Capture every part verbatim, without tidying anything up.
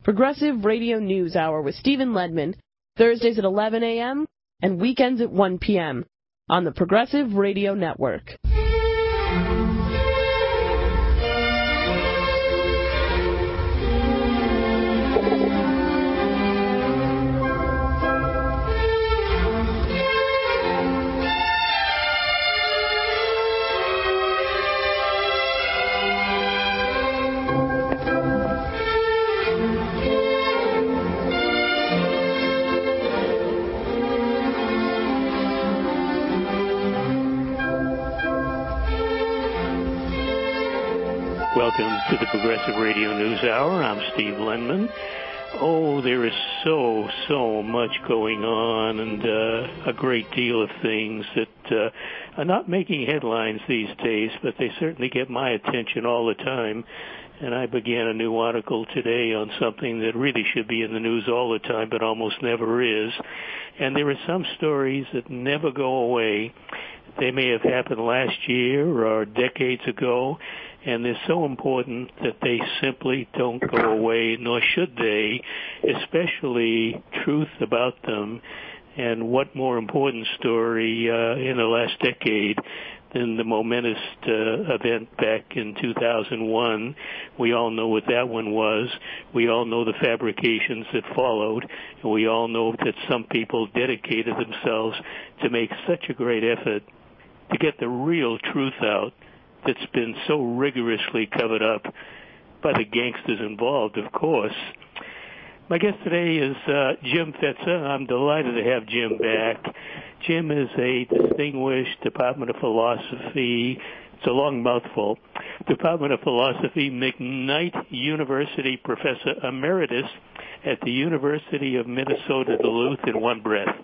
Progressive Radio News Hour with Stephen Ledman, Thursdays at eleven a.m. and weekends at one p.m. on the Progressive Radio Network. Welcome to the Progressive Radio News Hour. I'm Steve Lenman. Oh, there is so, so much going on and uh, a great deal of things that uh, are not making headlines these days, but they certainly get my attention all the time. And I began a new article today on something that really should be in the news all the time, but almost never is. And there are some stories that never go away. They may have happened last year or decades ago, and they're so important that they simply don't go away, nor should they, especially truth about them. And what more important story uh, in the last decade than the momentous uh, event back in two thousand one. We all know what that one was. We all know the fabrications that followed. And we all know that some people dedicated themselves to make such a great effort to get the real truth out that's been so rigorously covered up by the gangsters involved, of course. My guest today is uh, Jim Fetzer. I'm delighted to have Jim back. Jim is a distinguished Department of Philosophy, it's a long mouthful, Department of Philosophy McKnight University Professor Emeritus at the University of Minnesota Duluth in one breath.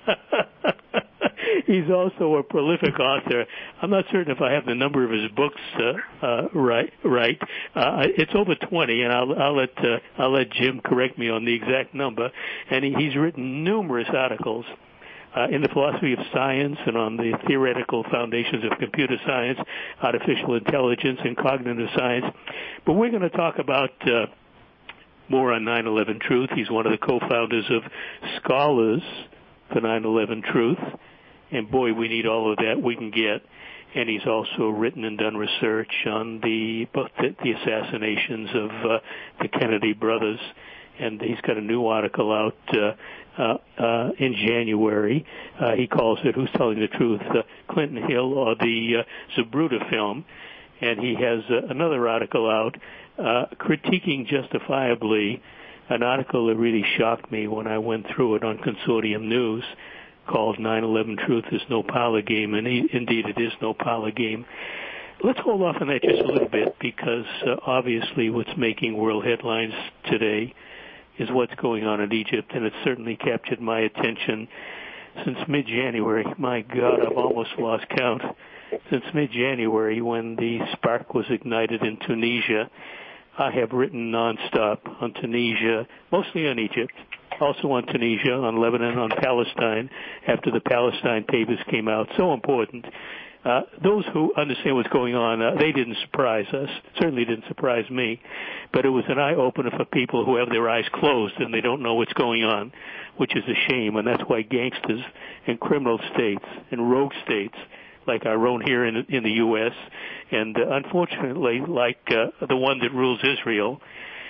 He's also a prolific author. I'm not certain if I have the number of his books uh, uh, right. Right, uh, it's over twenty, and I'll, I'll let uh, I'll let Jim correct me on the exact number. And he, he's written numerous articles uh, in the philosophy of science and on the theoretical foundations of computer science, artificial intelligence, and cognitive science. But we're going to talk about uh, more on nine eleven Truth. He's one of the co-founders of Scholars for nine eleven Truth. And boy, we need all of that we can get. And he's also written and done research on the both the, the assassinations of uh, the Kennedy brothers. And he's got a new article out uh, uh, uh, in January. Uh, he calls it "Who's Telling the Truth: uh, Clinton Hill or the uh, Zapruder Film?" And he has uh, another article out uh, critiquing justifiably an article that really shocked me when I went through it on Consortium News, called nine eleven Truth is no parlor game, and he, indeed it is no parlor game. Let's hold off on that just a little bit, because uh, obviously what's making world headlines today is what's going on in Egypt, and it certainly captured my attention since mid-January. My God, I've almost lost count. Since mid-January, when the spark was ignited in Tunisia, I have written nonstop on Tunisia, mostly on Egypt, also on Tunisia, on Lebanon, on Palestine, after the Palestine papers came out. So important. Uh, those who understand what's going on, uh, they didn't surprise us. Certainly didn't surprise me. But it was an eye-opener for people who have their eyes closed and they don't know what's going on, which is a shame. And that's why gangsters and criminal states and rogue states, like our own here in, in the U S, and uh, unfortunately like uh, the one that rules Israel,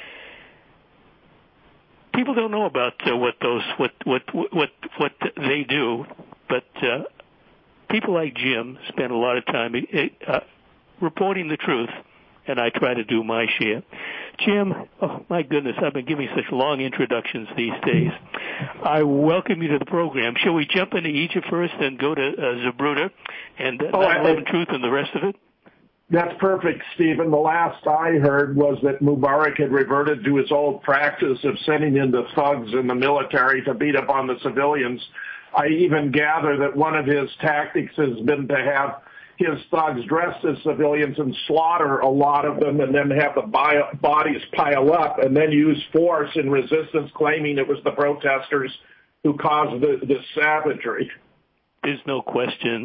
people don't know about uh, what those what what what what they do, but uh, people like Jim spend a lot of time uh, reporting the truth, and I try to do my share. Jim, oh my goodness, I've been giving such long introductions these days. I welcome you to the program. Shall we jump into Egypt first and go to uh, Zapruder and uh, oh, nine eleven Truth and the rest of it? That's perfect, Stephen. The last I heard was that Mubarak had reverted to his old practice of sending in the thugs in the military to beat up on the civilians. I even gather that one of his tactics has been to have his thugs dressed as civilians and slaughter a lot of them, and then have the bio- bodies pile up and then use force in resistance, claiming it was the protesters who caused the, the savagery. There's no question.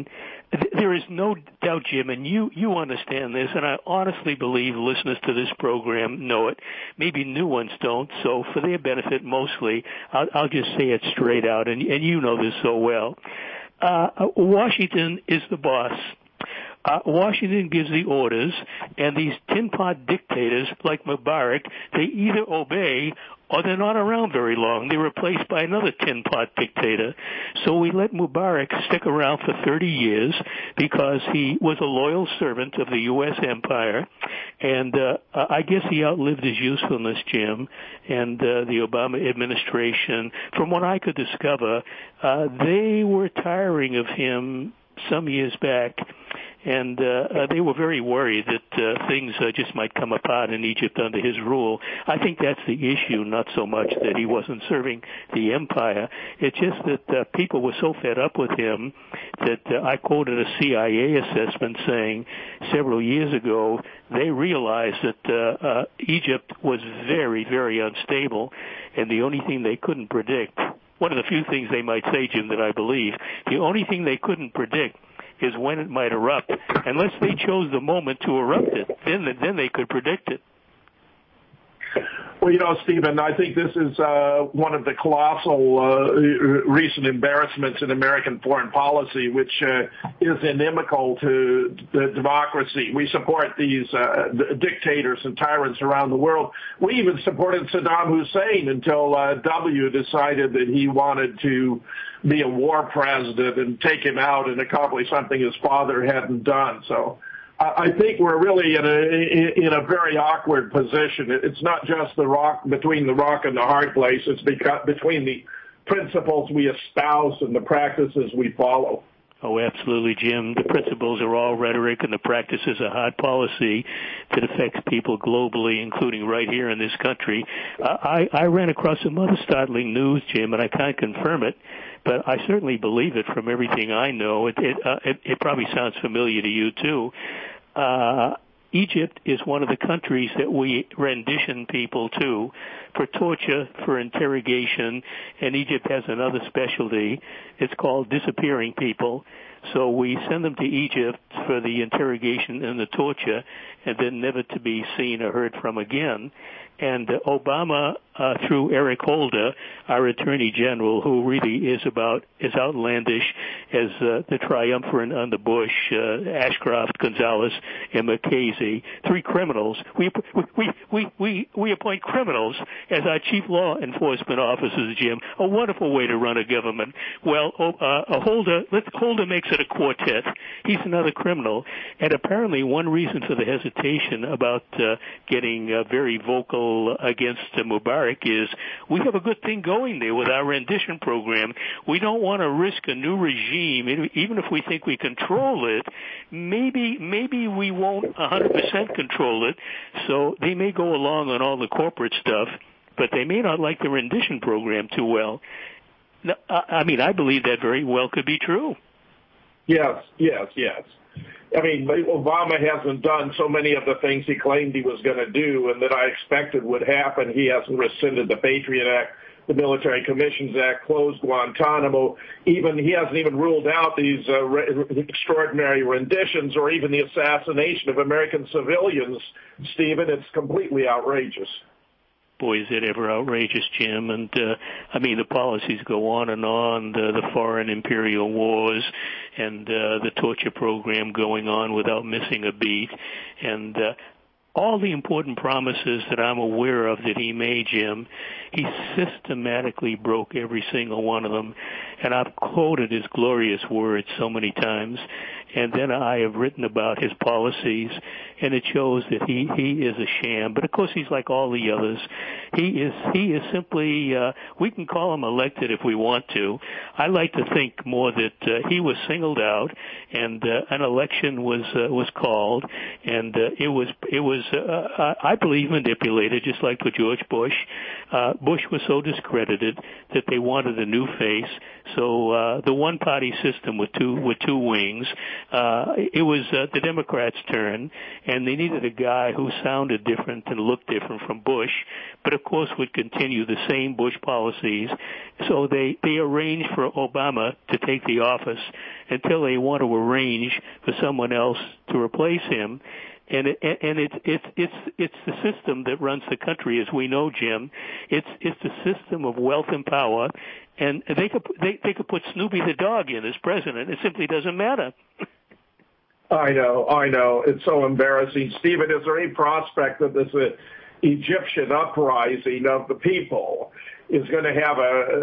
There is no doubt, Jim, and you, you understand this, and I honestly believe listeners to this program know it. Maybe new ones don't, so for their benefit mostly, I'll, I'll just say it straight out, and, and you know this so well. Uh, Washington is the boss. Uh, Washington gives the orders, and these tin-pot dictators like Mubarak, they either obey or they're not around very long. They're replaced by another tin-pot dictator. So we let Mubarak stick around for thirty years because he was a loyal servant of the U S empire, and uh, I guess he outlived his usefulness, Jim, and uh, the Obama administration, from what I could discover, uh, they were tiring of him some years back. And uh, uh, they were very worried that uh, things uh, just might come apart in Egypt under his rule. I think that's the issue, not so much that he wasn't serving the empire. It's just that uh, people were so fed up with him that uh, I quoted a C I A assessment saying several years ago they realized that uh, uh, Egypt was very, very unstable, and the only thing they couldn't predict, one of the few things they might say, Jim, that I believe, the only thing they couldn't predict is when it might erupt. Unless they chose the moment to erupt it, then then they could predict it. Well, you know, Stephen, I think this is uh, one of the colossal uh, recent embarrassments in American foreign policy, which uh, is inimical to the democracy. We support these uh, dictators and tyrants around the world. We even supported Saddam Hussein until uh, W decided that he wanted to be a war president and take him out and accomplish something his father hadn't done. So I think we're really in a in a very awkward position. It's not just the rock between the rock and the hard place. It's between the principles we espouse and the practices we follow. Oh, absolutely, Jim. The principles are all rhetoric, and the practices are hard policy that affects people globally, including right here in this country. Uh, I, I ran across some other startling news, Jim, and I can't confirm it, but I certainly believe it from everything I know. It, it, uh, it, it probably sounds familiar to you, too. Uh, Egypt is one of the countries that we rendition people to for torture, for interrogation, and Egypt has another specialty. It's called disappearing people. So we send them to Egypt for the interrogation and the torture, and then never to be seen or heard from again. And uh, Obama, uh, through Eric Holder, our Attorney General, who really is about as outlandish as uh, the triumvirate under Bush, uh, Ashcroft, Gonzalez, and McCasey, three criminals. We we we we we appoint criminals as our chief law enforcement officers, Jim. A wonderful way to run a government. Well, uh, Holder, let's Holder makes it a quartet. He's another criminal, and apparently one reason for the hesitation about uh, getting uh, very vocal against uh, Mubarak is we have a good thing going there with our rendition program. We don't want to risk a new regime, even if we think we control it. Maybe maybe we won't one hundred percent control it, so they may go along on all the corporate stuff, but they may not like the rendition program too well. I mean, I believe that very well could be true. Yes, yes, yes. I mean, Obama hasn't done so many of the things he claimed he was going to do and that I expected would happen. He hasn't rescinded the Patriot Act, the Military Commissions Act, closed Guantanamo. Even he hasn't even ruled out these uh, re- extraordinary renditions or even the assassination of American civilians. Stephen, it's completely outrageous. Boy, is it ever outrageous, Jim. And, uh, I mean, the policies go on and on, the, the foreign imperial wars and uh, the torture program going on without missing a beat. And uh, all the important promises that I'm aware of that he made, Jim, he systematically broke every single one of them. And I've quoted his glorious words so many times. And then I have written about his policies, and it shows that he, he is a sham. But of course, he's like all the others. He is he is simply, uh, we can call him elected if we want to. I like to think more that uh, he was singled out, and uh, an election was uh, was called, and uh, it was it was uh, I believe manipulated, just like with George Bush. Uh, Bush was so discredited that they wanted a new face. So uh, the one-party system with two with two wings. Uh, it was uh, the Democrats' turn, and they needed a guy who sounded different and looked different from Bush, but of course would continue the same Bush policies. So they, they arranged for Obama to take the office until they want to arrange for someone else to replace him. And it, and it's it's it's it's the system that runs the country, as we know, Jim. It's it's the system of wealth and power, and they could they they could put Snoopy the dog in as president. It simply doesn't matter. I know, I know. It's so embarrassing, Stephen. Is there any prospect that this uh, Egyptian uprising of the people is going to have a,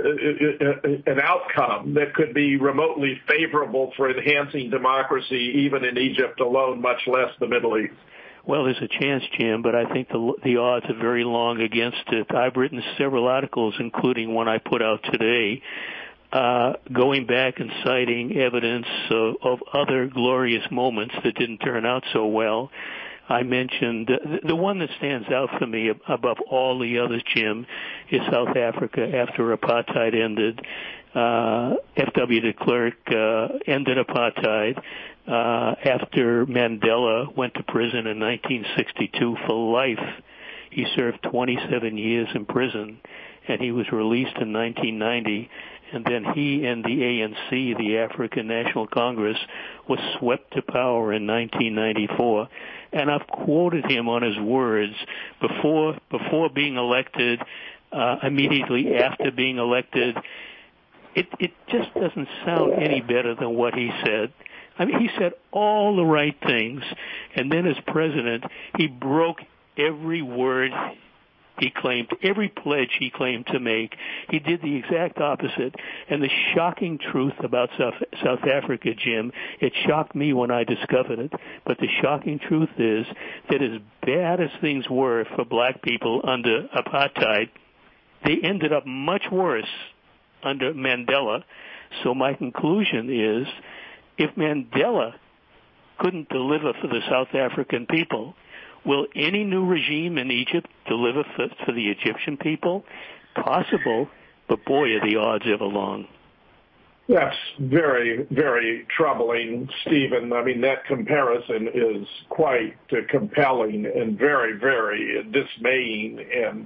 a, a an outcome that could be remotely favorable for enhancing democracy, even in Egypt alone, much less the Middle East? Well, there's a chance, Jim, but I think the the odds are very long against it. I've written several articles, including one I put out today, uh, going back and citing evidence of, of other glorious moments that didn't turn out so well. I mentioned uh, the one that stands out for me above all the others, Jim, is South Africa after apartheid ended. Uh, F W de Klerk uh, ended apartheid uh, after Mandela went to prison in nineteen sixty-two for life. He served twenty-seven years in prison, and he was released in nineteen ninety. And then he and the A N C, the African National Congress, was swept to power in nineteen ninety-four. And I've quoted him on his words before before being elected, uh, immediately after being elected. It it just doesn't sound any better than what he said. I mean, he said all the right things, and then as president, he broke every word he claimed, every pledge he claimed to make. He did the exact opposite. And the shocking truth about South, South Africa, Jim, it shocked me when I discovered it, but the shocking truth is that as bad as things were for black people under apartheid, they ended up much worse under Mandela. So my conclusion is, if Mandela couldn't deliver for the South African people, will any new regime in Egypt deliver for, for the Egyptian people? Possible, but boy, are the odds ever long. That's very, very troubling, Stephen. I mean, that comparison is quite uh, compelling and very, very dismaying, and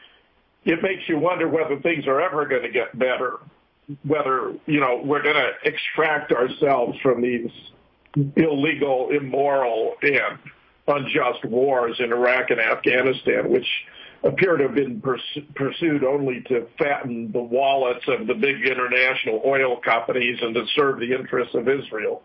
it makes you wonder whether things are ever going to get better, whether, you know, we're going to extract ourselves from these illegal, immoral, and unjust wars in Iraq and Afghanistan, which appear to have been pers- pursued only to fatten the wallets of the big international oil companies and to serve the interests of Israel.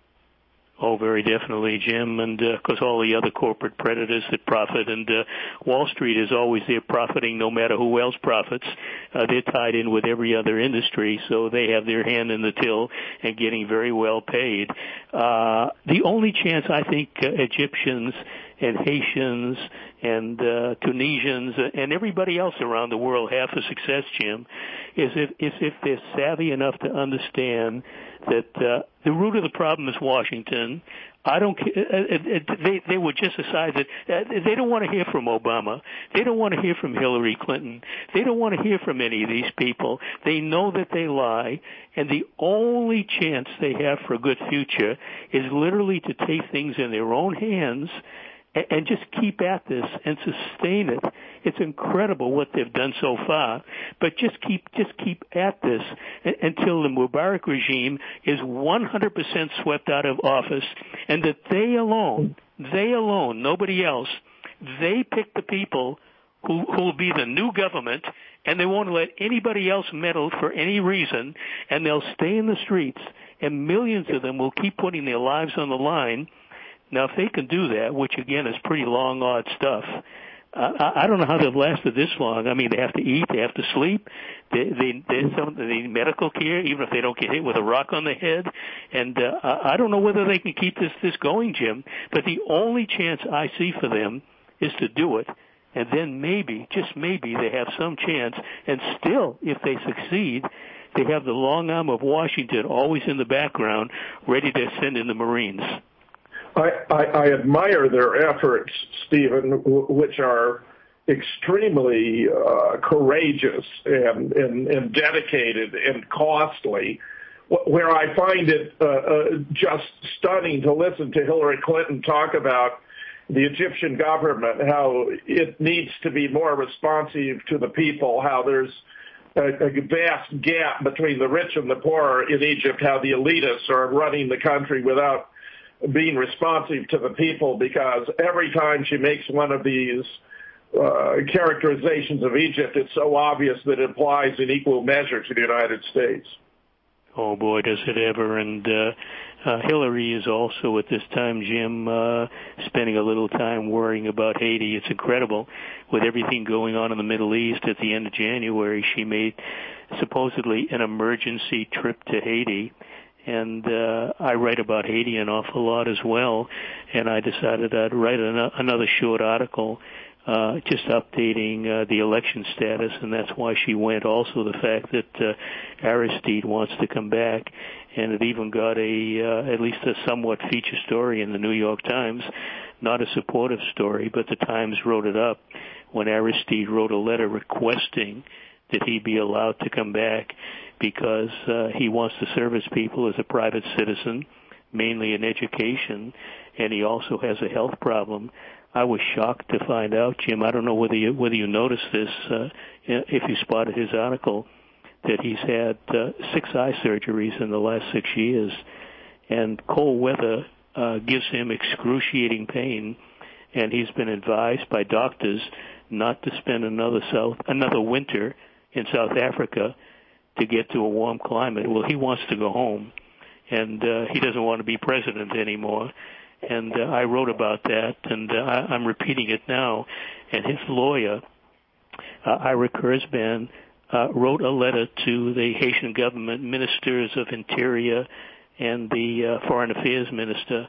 Oh, very definitely, Jim, and of uh, course all the other corporate predators that profit, and uh, Wall Street is always there profiting no matter who else profits. Uh, they're tied in with every other industry, so they have their hand in the till and getting very well paid. Uh, the only chance I think uh, Egyptians and Haitians and uh, Tunisians and everybody else around the world have for success, Jim, is if, is if they're savvy enough to understand that uh, the root of the problem is Washington. I don't. Uh, they they would just decide that uh, they don't want to hear from Obama. They don't want to hear from Hillary Clinton. They don't want to hear from any of these people. They know that they lie, and the only chance they have for a good future is literally to take things in their own hands and just keep at this and sustain it. It's incredible what they've done so far, but just keep just keep at this until the Mubarak regime is one hundred percent swept out of office, and that they alone, they alone, nobody else, they pick the people who who will be the new government, and they won't let anybody else meddle for any reason, and they'll stay in the streets, and millions of them will keep putting their lives on the line. Now, if they can do that, which again is pretty long, odd stuff, uh, I, I don't know how they've lasted this long. I mean, they have to eat, they have to sleep, they they, they, some, they need medical care, even if they don't get hit with a rock on the head. And uh, I don't know whether they can keep this this going, Jim. But the only chance I see for them is to do it, and then maybe, just maybe, they have some chance. And still, if they succeed, they have the long arm of Washington always in the background, ready to send in the Marines. I, I, I admire their efforts, Stephen, which are extremely uh, courageous and, and, and dedicated and costly. where I find it uh, uh, just stunning to listen to Hillary Clinton talk about the Egyptian government, how it needs to be more responsive to the people, how there's a, a vast gap between the rich and the poor in Egypt, how the elitists are running the country without being responsive to the people, because every time she makes one of these uh, characterizations of Egypt, it's so obvious that it applies in equal measure to the United States. Oh, boy, does it ever. And uh, uh, Hillary is also at this time, Jim, uh, spending a little time worrying about Haiti. It's incredible. With everything going on in the Middle East, at the end of January, she made supposedly an emergency trip to Haiti. And uh, I write about Haiti an awful lot as well, and I decided I'd write an- another short article uh, just updating uh, the election status, and that's why she went. Also the fact that uh, Aristide wants to come back, and it even got a uh, at least a somewhat feature story in the New York Times, not a supportive story, but the Times wrote it up when Aristide wrote a letter requesting that he be allowed to come back because uh, he wants to serve his people as a private citizen, mainly in education, and he also has a health problem. I was shocked to find out, Jim, I don't know whether you, whether you noticed this, uh, if you spotted his article, that he's had uh, six eye surgeries in the last six years, and cold weather uh, gives him excruciating pain, and he's been advised by doctors not to spend another south another winter in South Africa to get to a warm climate. Well, he wants to go home, and uh, he doesn't want to be president anymore. And uh, I wrote about that, and uh, I, I'm repeating it now. And his lawyer, uh, Ira Kurzban, uh, wrote a letter to the Haitian government, ministers of Interior, and the uh, Foreign Affairs Minister,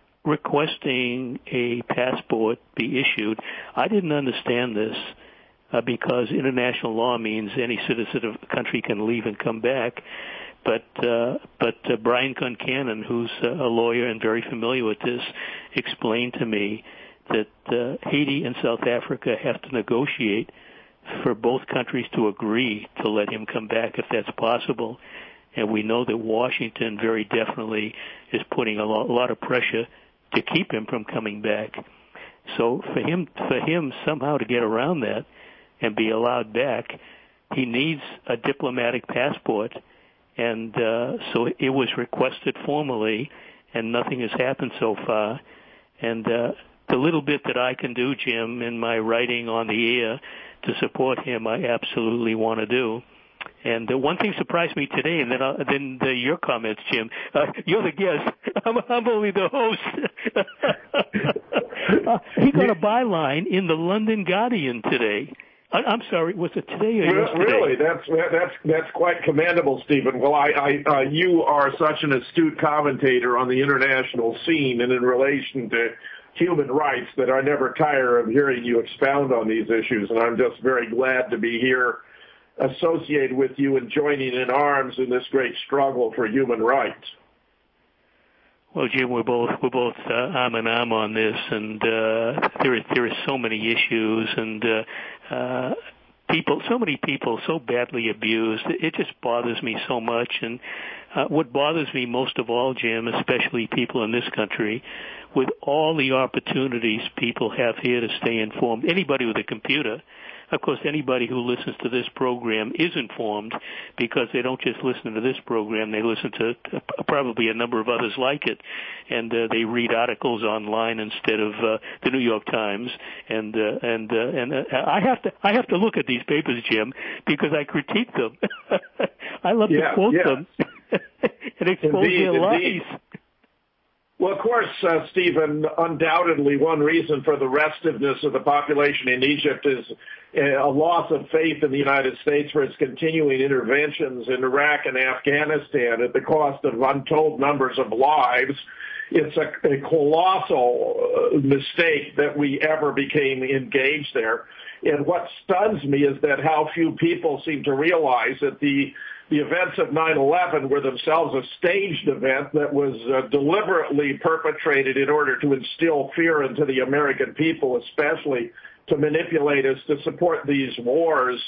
requesting a passport be issued. I didn't understand this uh, because international law means any citizen of a country can leave and come back. But uh, but uh, Brian Concannon, who's uh, a lawyer and very familiar with this, explained to me that uh, Haiti and South Africa have to negotiate for both countries to agree to let him come back if that's possible. And we know that Washington very definitely is putting a lot, a lot of pressure to keep him from coming back. So for him, for him somehow to get around that and be allowed back, he needs a diplomatic passport. And uh, so it was requested formally, and nothing has happened so far. And uh, the little bit that I can do, Jim, in my writing on the air to support him, I absolutely want to do. And uh, one thing surprised me today, and then, uh, then the, your comments, Jim. Uh, you're the guest. I'm, I'm only the host. uh, he got a byline in the London Guardian today. I'm sorry, was it today or yesterday? Really, that's that's that's quite commendable, Stephen. Well, I, I uh, you are such an astute commentator on the international scene and in relation to human rights that I never tire of hearing you expound on these issues, and I'm just very glad to be here associated with you and joining in arms in this great struggle for human rights. Well, Jim, we're both we're both uh, arm in arm on this, and uh, there is there are so many issues, and uh, uh, people, so many people, so badly abused. It just bothers me so much. And uh, what bothers me most of all, Jim, especially people in this country, with all the opportunities people have here to stay informed, anybody with a computer. Of course, anybody who listens to this program is informed because they don't just listen to this program. They listen to, to probably a number of others like it, and uh, they read articles online instead of uh, the New York Times. And uh, and uh, and uh, I have to I have to look at these papers, Jim, because I critique them. I love yeah, to quote yeah. them and expose Indeed, their lies. indeed. Well, of course, uh, Stephen, undoubtedly one reason for the restiveness of the population in Egypt is a loss of faith in the United States for its continuing interventions in Iraq and Afghanistan at the cost of untold numbers of lives. It's a, a colossal mistake that we ever became engaged there. And what stuns me is that how few people seem to realize that the The events of nine eleven were themselves a staged event that was uh, deliberately perpetrated in order to instill fear into the American people, especially to manipulate us to support these wars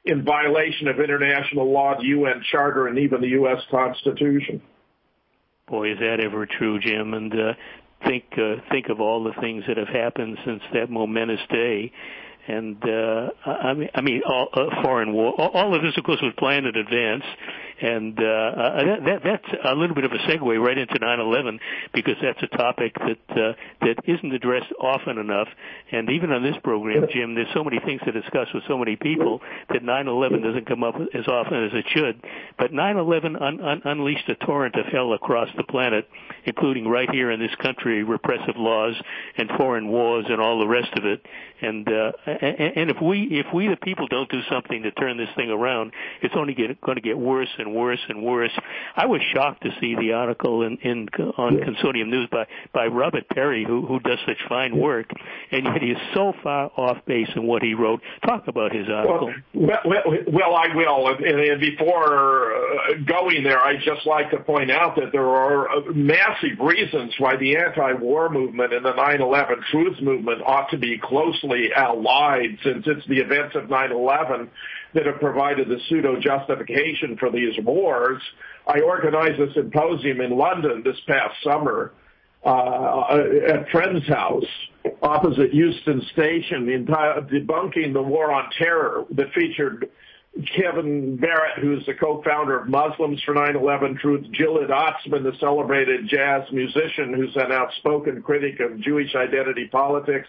in violation of international law, the U N Charter, and even the U S Constitution. Boy, is that ever true, Jim. And uh, think uh, think of all the things that have happened since that momentous day. And uh, I mean, I mean, all, uh, foreign war. All, all of this, of course, was planned in advance, and uh, uh, that, that, that's a little bit of a segue right into nine eleven, because that's a topic that uh, that isn't addressed often enough. And even on this program, Jim, there's so many things to discuss with so many people that nine eleven doesn't come up as often as it should. But nine eleven un- un- unleashed a torrent of hell across the planet, including right here in this country, repressive laws and foreign wars and all the rest of it. And uh, and if we if we the people don't do something to turn this thing around, it's only get, going to get worse and worse and worse. I was shocked to see the article in, in on Consortium News by by Robert Perry, who who does such fine work, and yet he is so far off base in what he wrote. Talk about his article. Well, well, well I will. And, and before uh, going there, I'd just like to point out that there are massive reasons why the anti-war movement and the nine eleven truth movement ought to be closely allied, since it's the events of nine eleven that have provided the pseudo-justification for these wars. I organized a symposium in London this past summer uh, at Friend's house opposite Euston Station, debunking the war on terror, that featured Kevin Barrett, who's the co-founder of Muslims for nine eleven Truth, Gilad Atzmon, the celebrated jazz musician who's an outspoken critic of Jewish identity politics.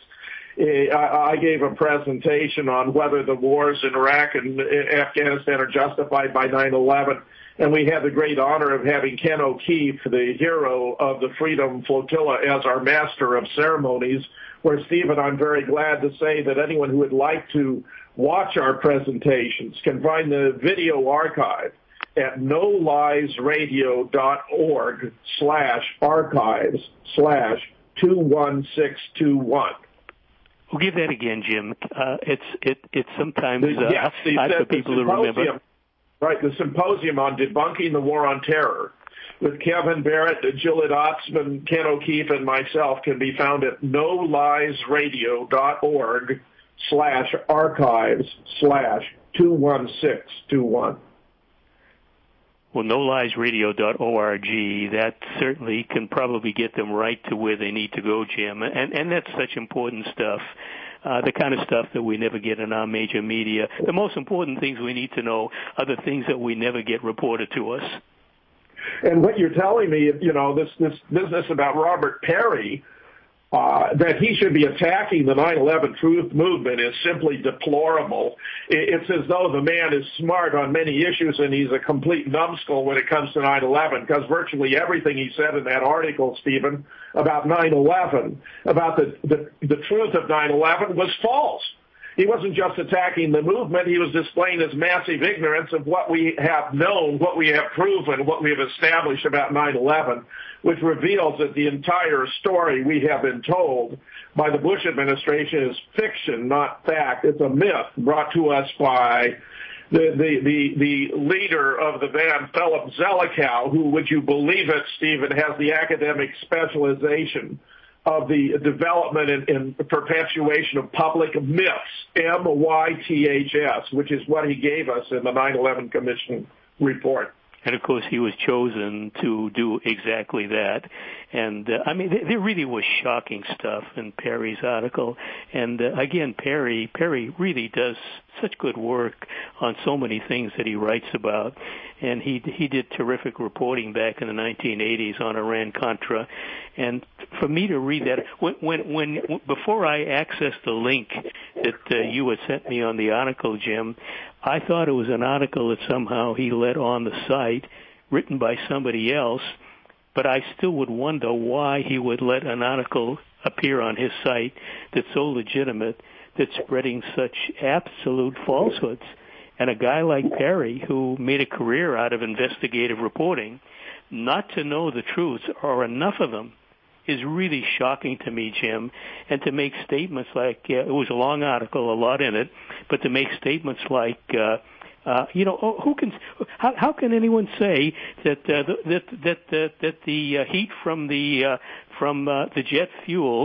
I gave a presentation on whether the wars in Iraq and Afghanistan are justified by nine eleven, and we had the great honor of having Ken O'Keefe, the hero of the Freedom Flotilla, as our master of ceremonies, where, Stephen, I'm very glad to say that anyone who would like to watch our presentations can find the video archive at noliesradio.org slash archives slash 21621. We'll give that again, Jim. Uh, it's it it's sometimes uh, yes, the, hard for people to remember. Right, the symposium on debunking the war on terror with Kevin Barrett, Gilad Atzmon, Ken O'Keefe, and myself can be found at noliesradio.org slash archives slash 21621. Well, no lies radio dot org, that certainly can probably get them right to where they need to go, Jim. And, and that's such important stuff, uh, the kind of stuff that we never get in our major media. The most important things we need to know are the things that we never get reported to us. And what you're telling me, you know, this, this business about Robert Perry, Uh, that he should be attacking the nine eleven truth movement is simply deplorable. It's as though the man is smart on many issues and he's a complete numbskull when it comes to nine eleven, because virtually everything he said in that article, Stephen, about nine eleven, about the, the, the truth of nine eleven was false. He wasn't just attacking the movement, he was displaying his massive ignorance of what we have known, what we have proven, what we have established about nine eleven, which reveals that the entire story we have been told by the Bush administration is fiction, not fact. It's a myth brought to us by the, the, the, the leader of the band, Philip Zelikow, who, would you believe it, Stephen, has the academic specialization of the development and, and perpetuation of public myths, M Y T H S, which is what he gave us in the nine eleven Commission report. And, of course, he was chosen to do exactly that. And, uh, I mean, there, there really was shocking stuff in Perry's article. And, uh, again, Perry, Perry really does such good work on so many things that he writes about. And he he did terrific reporting back in the nineteen eighties on Iran-Contra. And for me to read that, when, when, when before I accessed the link that uh, you had sent me on the article, Jim, I thought it was an article that somehow he let on the site, written by somebody else, but I still would wonder why he would let an article appear on his site that's so legitimate, that's spreading such absolute falsehoods. And a guy like Perry, who made a career out of investigative reporting, not to know the truths, or enough of them, is really shocking to me, Jim. And to make statements like, uh, it was a long article, a lot in it, but to make statements like, uh, uh, you know, who can, how, how can anyone say that uh, that that that, uh, that the uh, heat from the uh, from uh, the jet fuel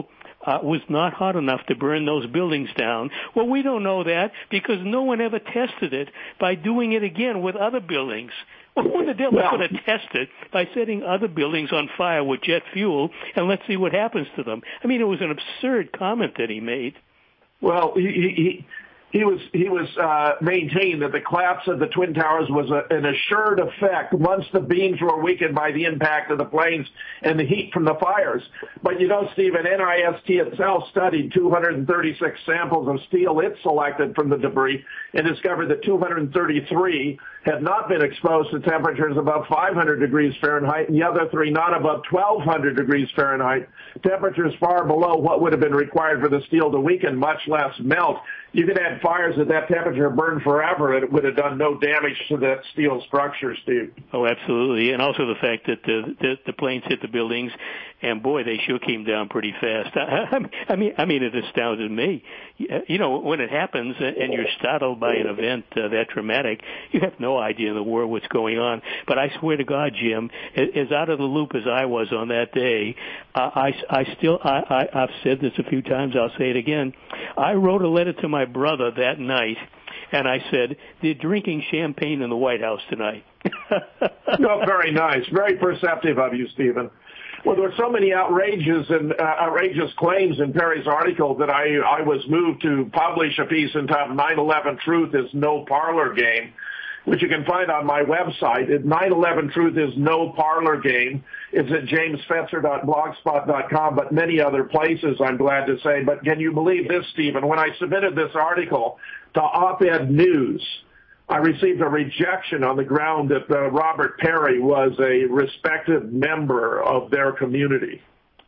uh, was not hot enough to burn those buildings down. Well, we don't know that because no one ever tested it by doing it again with other buildings. Well, who the devil's well, going to test it by setting other buildings on fire with jet fuel and let's see what happens to them? I mean, it was an absurd comment that he made. Well, he he he was he was uh, maintaining that the collapse of the Twin Towers was a, an assured effect once the beams were weakened by the impact of the planes and the heat from the fires. But you know, Stephen, N I S T itself studied two hundred thirty-six samples of steel it selected from the debris and discovered that two hundred thirty-three had not been exposed to temperatures above five hundred degrees Fahrenheit, and the other three not above twelve hundred degrees Fahrenheit, temperatures far below what would have been required for the steel to weaken, much less melt. You could have fires at that temperature burn forever, and it would have done no damage to that steel structure, Steve. Oh, absolutely. And also the fact that the, the, the planes hit the buildings, and boy, they sure came down pretty fast. I, I mean, I mean, it astounded me. You know, when it happens and you're startled by an event uh, that traumatic, you have no idea in the world what's going on. But I swear to God, Jim, as out of the loop as I was on that day, uh, I, I still, I, I, I've said this a few times, I'll say it again. I wrote a letter to my brother that night, and I said, they're drinking champagne in the White House tonight. No, very nice. Very perceptive of you, Stephen. Well, there were so many outrageous and uh, outrageous claims in Perry's article that I, I was moved to publish a piece entitled nine eleven Truth is No Parlor Game, which you can find on my website. nine eleven Truth is No Parlor Game. It's at james fetzer dot blogspot dot com, but many other places, I'm glad to say. But can you believe this, Stephen? When I submitted this article to Op-Ed News, I received a rejection on the ground that uh, Robert Perry was a respected member of their community.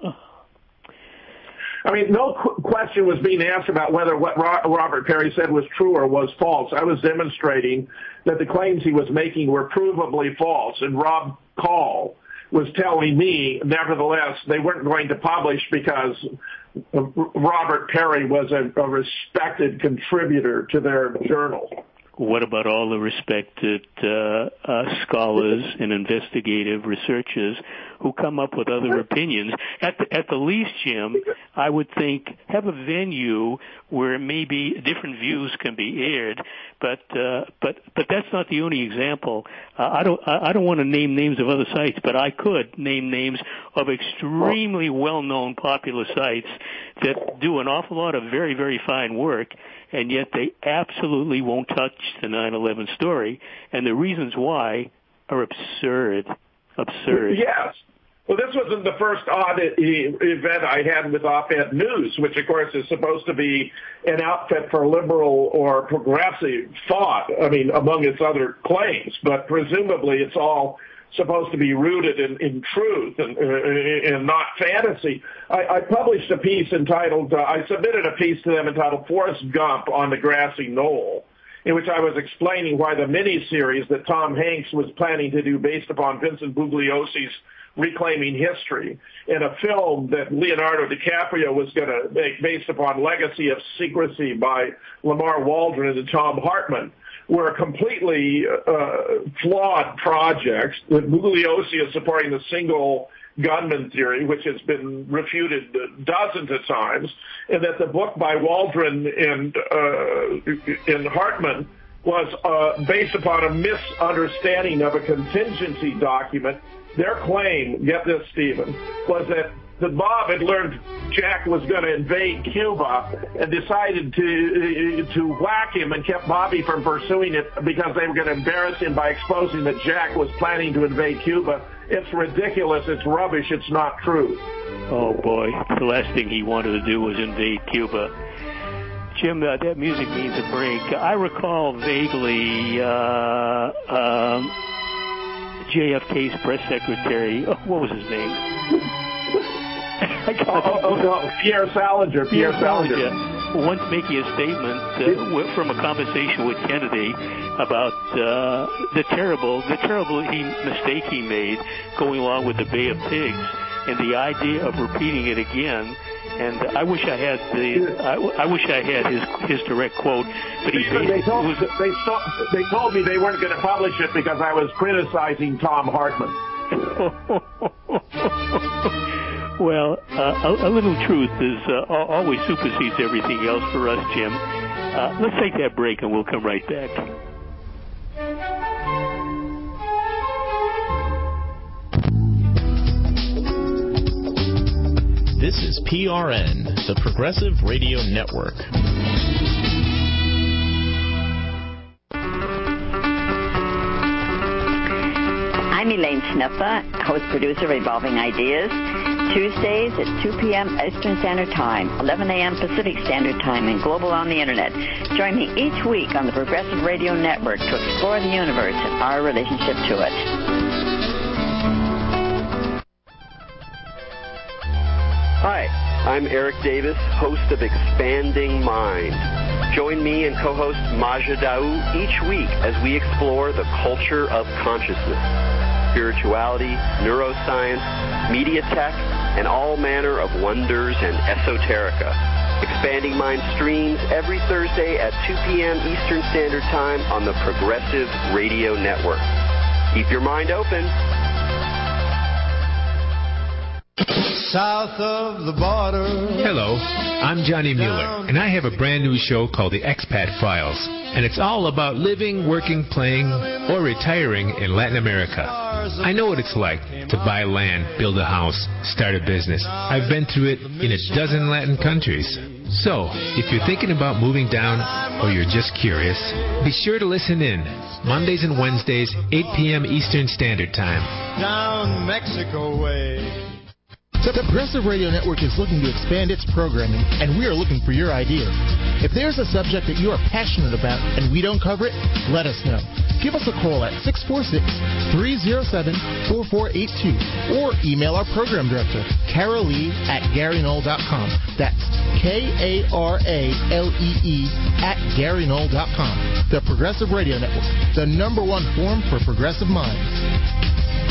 I mean, no qu- question was being asked about whether what Ro- Robert Perry said was true or was false. I was demonstrating that the claims he was making were provably false, and Rob Call was telling me, nevertheless, they weren't going to publish because Robert Perry was a, a respected contributor to their journal. What about all the respected uh, uh, scholars and investigative researchers who come up with other opinions? At the, at the least, Jim, I would think have a venue where maybe different views can be aired. But uh, but but that's not the only example. Uh, I don't I don't want to name names of other sites, but I could name names of extremely well-known popular sites that do an awful lot of very very fine work, and yet they absolutely won't touch the nine eleven story, and the reasons why are absurd. Absurd. Yes. Well, this wasn't the first audit e- event I had with Op-Ed News, which, of course, is supposed to be an outfit for liberal or progressive thought, I mean, among its other claims. But presumably it's all supposed to be rooted in, in truth and, uh, and not fantasy. I, I published a piece entitled, uh, I submitted a piece to them entitled Forrest Gump on the Grassy Knoll, in which I was explaining why the miniseries that Tom Hanks was planning to do based upon Vincent Bugliosi's Reclaiming History, in a film that Leonardo DiCaprio was going to make based upon Legacy of Secrecy by Lamar Waldron and Tom Hartman, were completely uh, flawed projects. That Bugliosi is supporting the single gunman theory, which has been refuted dozens of times, and that the book by Waldron and, uh, and Hartman was uh, based upon a misunderstanding of a contingency document. Their claim, get this, Stephen, was that that Bob had learned Jack was going to invade Cuba and decided to to whack him and kept Bobby from pursuing it because they were going to embarrass him by exposing that Jack was planning to invade Cuba. It's ridiculous. It's rubbish. It's not true. Oh, boy. The last thing he wanted to do was invade Cuba. Jim, uh, that music means a break. I recall vaguely uh, um, J F K's press secretary. Oh, what was his name? I oh, oh, no, Pierre Salinger. Pierre, Pierre Salinger. Salinger. Once making a statement uh, from a conversation with Kennedy about uh, the terrible, the terrible he, mistake he made going along with the Bay of Pigs, and the idea of repeating it again. And I wish I had the, I, I wish I had his his direct quote. But he they told, was, they, they told me they weren't going to publish it because I was criticizing Tom Hartman. Well, uh, a, a little truth is uh, always supersedes everything else for us, Jim. Uh, let's take that break and we'll come right back. This is P R N, the Progressive Radio Network. I'm Elaine Sniffa, host producer of Evolving Ideas. Tuesdays at two p.m. Eastern Standard Time, eleven a.m. Pacific Standard Time, and global on the Internet. Join me each week on the Progressive Radio Network to explore the universe and our relationship to it. Hi, I'm Eric Davis, host of Expanding Mind. Join me and co-host Maja Daou each week as we explore the culture of consciousness, spirituality, neuroscience, media tech, and all manner of wonders and esoterica. Expanding Mind streams every Thursday at two p.m. Eastern Standard Time on the Progressive Radio Network. Keep your mind open. South of the border. Hello, I'm Johnny Mueller, and I have a brand new show called The Expat Files, and it's all about living, working, playing, or retiring in Latin America. I know what it's like to buy land, build a house, start a business. I've been through it in a dozen Latin countries. So, if you're thinking about moving down or you're just curious, be sure to listen in. Mondays and Wednesdays, eight p.m. Eastern Standard Time. Down Mexico way. The Progressive Radio Network is looking to expand its programming, and we are looking for your ideas. If there's a subject that you are passionate about and we don't cover it, let us know. Give us a call at six four six, three oh seven, four four eight two or email our program director, Carol Lee at Gary Knoll dot com. That's K A R A L E E at Gary Knoll dot com. The Progressive Radio Network, the number one forum for progressive minds.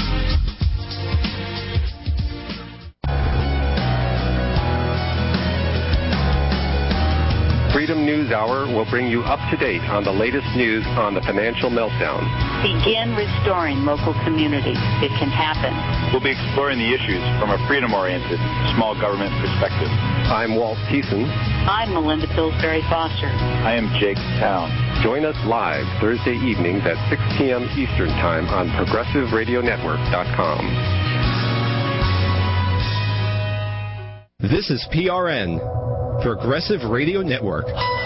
Freedom News Hour will bring you up to date on the latest news on the financial meltdown. Begin restoring local communities. It can happen. We'll be exploring the issues from a freedom-oriented, small government perspective. I'm Walt Thiessen. I'm Melinda Pillsbury Foster. I am Jake Town. Join us live Thursday evenings at six p.m. Eastern Time on Progressive Radio Network dot com. This is P R N, Progressive Radio Network.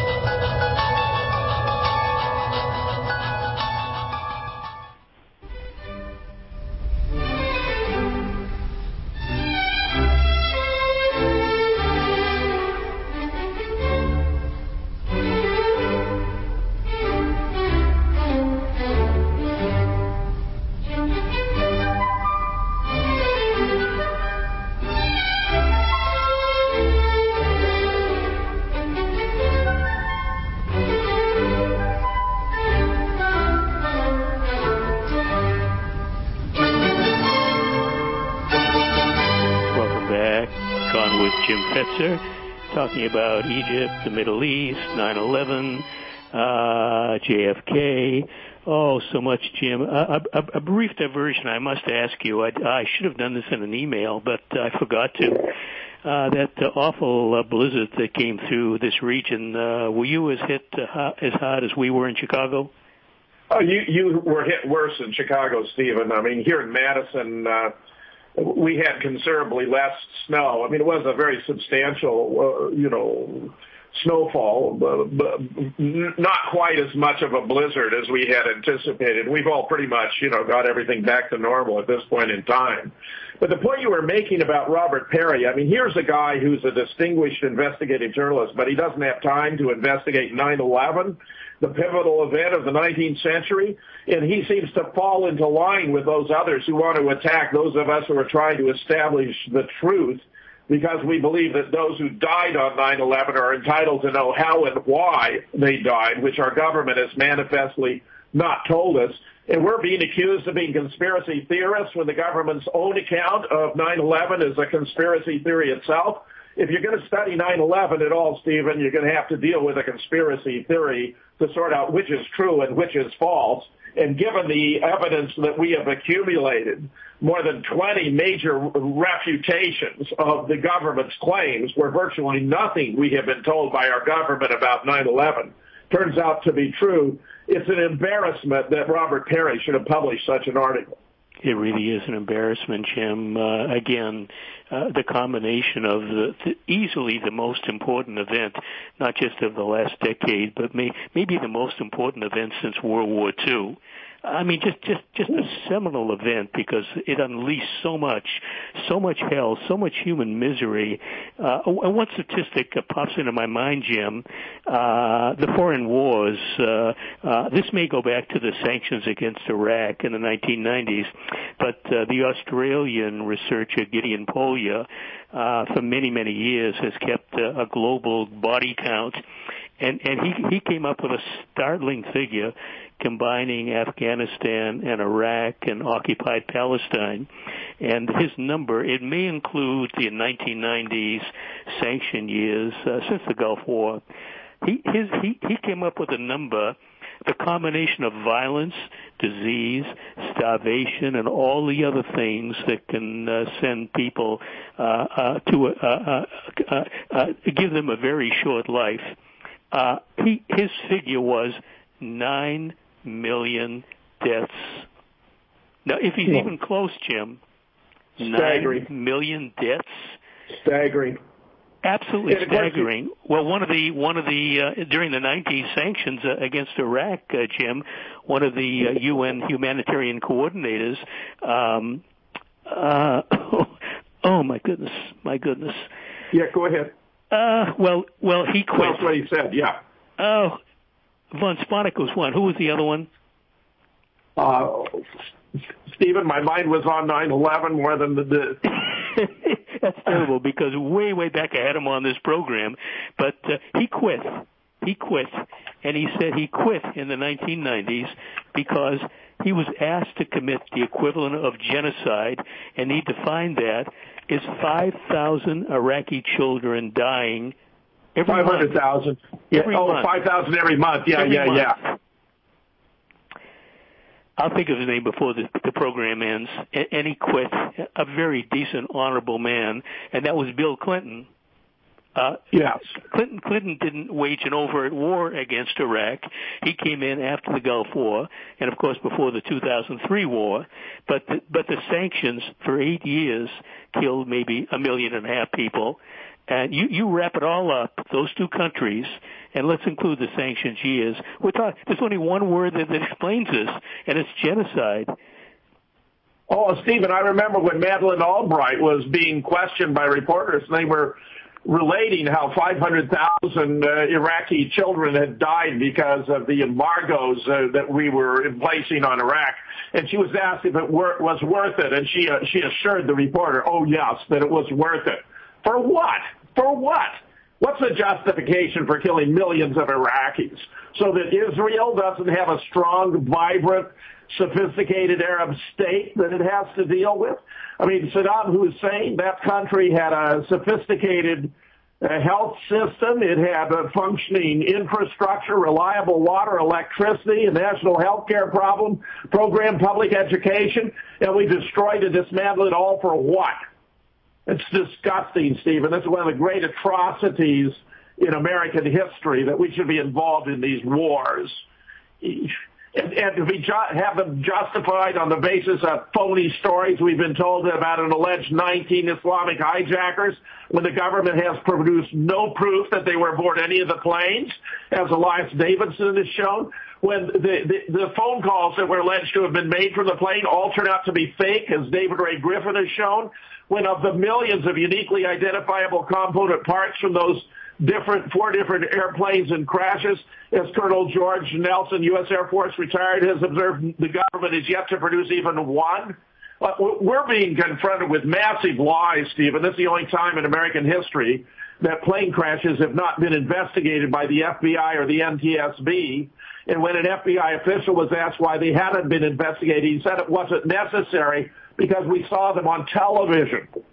Talking about Egypt, the Middle East, nine eleven, uh, J F K. Oh, so much, Jim. A, a, a brief diversion, I must ask you. I, I should have done this in an email, but I forgot to. Uh, that uh, awful uh, blizzard that came through this region, uh, were you as hit uh, hot, as hot as we were in Chicago? Oh, you, you were hit worse in Chicago, Stephen. I mean, here in Madison, uh, we had considerably less snow. I mean, it was a very substantial, uh, you know, snowfall, but, but not quite as much of a blizzard as we had anticipated. We've all pretty much, you know, got everything back to normal at this point in time. But the point you were making about Robert Perry, I mean, here's a guy who's a distinguished investigative journalist, but he doesn't have time to investigate nine eleven, the pivotal event of the nineteenth century, and he seems to fall into line with those others who want to attack those of us who are trying to establish the truth, because we believe that those who died on nine eleven are entitled to know how and why they died, which our government has manifestly not told us. And we're being accused of being conspiracy theorists when the government's own account of nine eleven is a conspiracy theory itself. if you're going to study nine eleven at all, Stephen, you're going to have to deal with a conspiracy theory to sort out which is true and which is false. And given the evidence that we have accumulated, more than twenty major refutations of the government's claims, where virtually nothing we have been told by our government about nine eleven turns out to be true, it's an embarrassment that Robert Parry should have published such an article. It really is an embarrassment, Jim. Uh, again, uh, the combination of the, the easily the most important event, not just of the last decade, but may, maybe the most important event since World War Two. I mean, just, just, just a seminal event because it unleashed so much, so much hell, so much human misery. Uh, and one statistic uh, pops into my mind, Jim, uh, the foreign wars, uh, uh, this may go back to the sanctions against Iraq in the nineteen nineties, but uh, the Australian researcher Gideon Polya, uh, for many, many years has kept uh, a global body count, and, and he, he came up with a startling figure combining Afghanistan and Iraq and occupied Palestine. And his number, it may include the nineteen nineties sanction years uh, since the Gulf War. He, his, he, he came up with a number, the combination of violence, disease, starvation, and all the other things that can uh, send people uh, uh, to a, uh, uh, uh, give them a very short life. Uh, he, his figure was nine million deaths. Now, if he's even close, Jim, staggering. Nine million deaths. Staggering. Absolutely staggering. Well, one of the one of the uh, during the nineties sanctions uh, against Iraq, uh, Jim, one of the uh, U N humanitarian coordinators. Um, uh, oh, oh my goodness, my goodness. Yeah, go ahead. Uh, well, well, he quit. That's what he said. Yeah. Oh. Von Sponek was one. Who was the other one? Uh, Stephen, my mind was on nine eleven more than the... the That's terrible because way, way back I had him on this program. But uh, he quit. He quit. And he said he quit in the nineteen nineties because he was asked to commit the equivalent of genocide, and he defined that as five thousand Iraqi children dying every five hundred thousand. Yeah. Oh, month. five thousand every month. Yeah, every yeah, month. yeah. I'll think of his name before the, the program ends. And, and he quit. A very decent, honorable man, and that was Bill Clinton. Uh, yes. Clinton, Clinton didn't wage an overt war against Iraq. He came in after the Gulf War, and of course before the two thousand three war. But the, but the sanctions for eight years killed maybe a million and a half people. And you, you wrap it all up, those two countries, and let's include the sanctions years. We're talking, there's only one word that, that explains this, and it's genocide. Oh, Stephen, I remember when Madeleine Albright was being questioned by reporters, and they were relating how five hundred thousand uh, Iraqi children had died because of the embargoes uh, that we were placing on Iraq. And she was asked if it were, was worth it, and she, uh, she assured the reporter, oh, yes, that it was worth it. For what? For what? What's the justification for killing millions of Iraqis? So that Israel doesn't have a strong, vibrant, sophisticated Arab state that it has to deal with? I mean, Saddam Hussein, that country had a sophisticated uh, health system. It had a functioning infrastructure, reliable water, electricity, a national health care problem, program, public education, and we destroyed and dismantled it all for what? It's disgusting, Stephen. This is one of the great atrocities in American history, that we should be involved in these wars. And, and to be ju- have them justified on the basis of phony stories we've been told about an alleged nineteen Islamic hijackers, when the government has produced no proof that they were aboard any of the planes, as Elias Davidson has shown. When the, the, the phone calls that were alleged to have been made from the plane all turn out to be fake, as David Ray Griffin has shown. When of the millions of uniquely identifiable component parts from those different, four different airplanes and crashes, as Colonel George Nelson, U S Air Force retired, has observed, the government is yet to produce even one. We're being confronted with massive lies, Stephen. This is the only time in American history that plane crashes have not been investigated by the F B I or the N T S B. And when an F B I official was asked why they hadn't been investigated, he said it wasn't necessary because we saw them on television.